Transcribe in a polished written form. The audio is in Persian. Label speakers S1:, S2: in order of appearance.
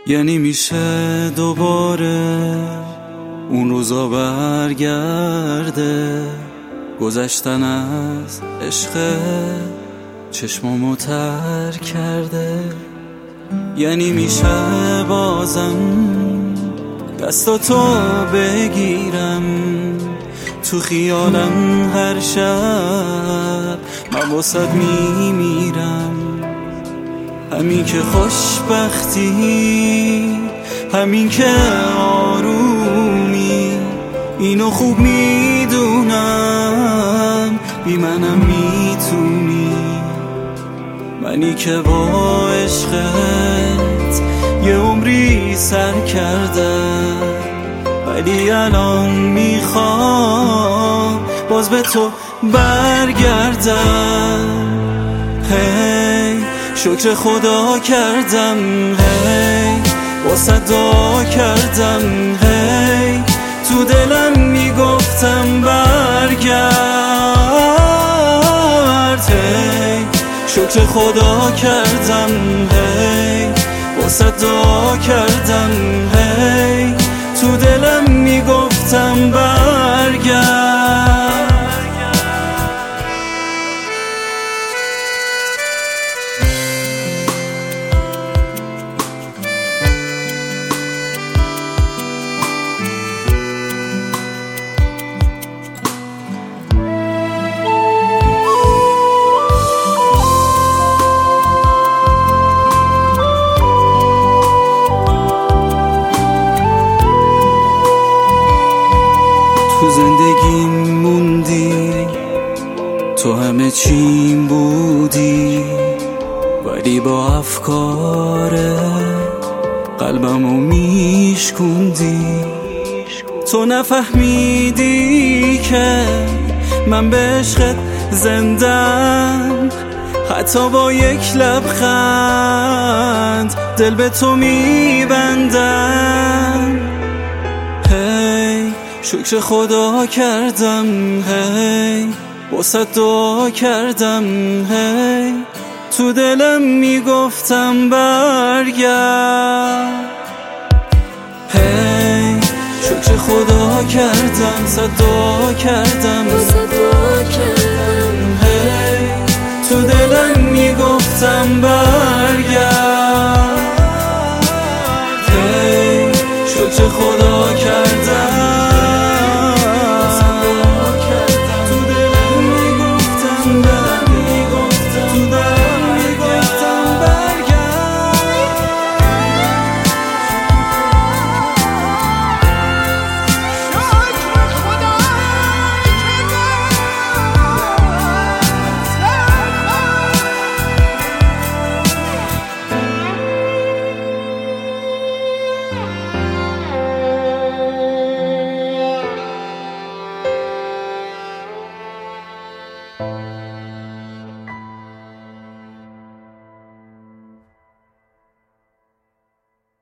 S1: یعنی میشه دوباره اون روزا برگرده، گذشتن از عشق چشمامو تر کرده. یعنی میشه بازم دستاتو بگیرم تو خیالم هر شب من واسد میمیرم. همین که خوشبختی، همین که آرومی، اینو خوب میدونم بی منم میتونی. منی که با عشقت یه عمری سر کردم، ولی الان میخوام باز به تو برگردم. هی شکر خدا کردم، هی واسه دعا کردم، هی تو دلم میگفتم برگرد. هی شکر خدا کردم، هی واسه دعا کردم، هی تو دلم میگفتم برگرد. تو زندگیم موندی، تو همه چیم بودی، ولی با افکار قلبمو میشکوندی. تو نفهمیدی که من به عشقت زندم، حتی با یک لبخند دل به تو میبندم. شکر خدا کردم، هی واسه دعا کردم، هی تو دلم میگفتم برگرد. هی شکر خدا کردم، صد دعا کردم،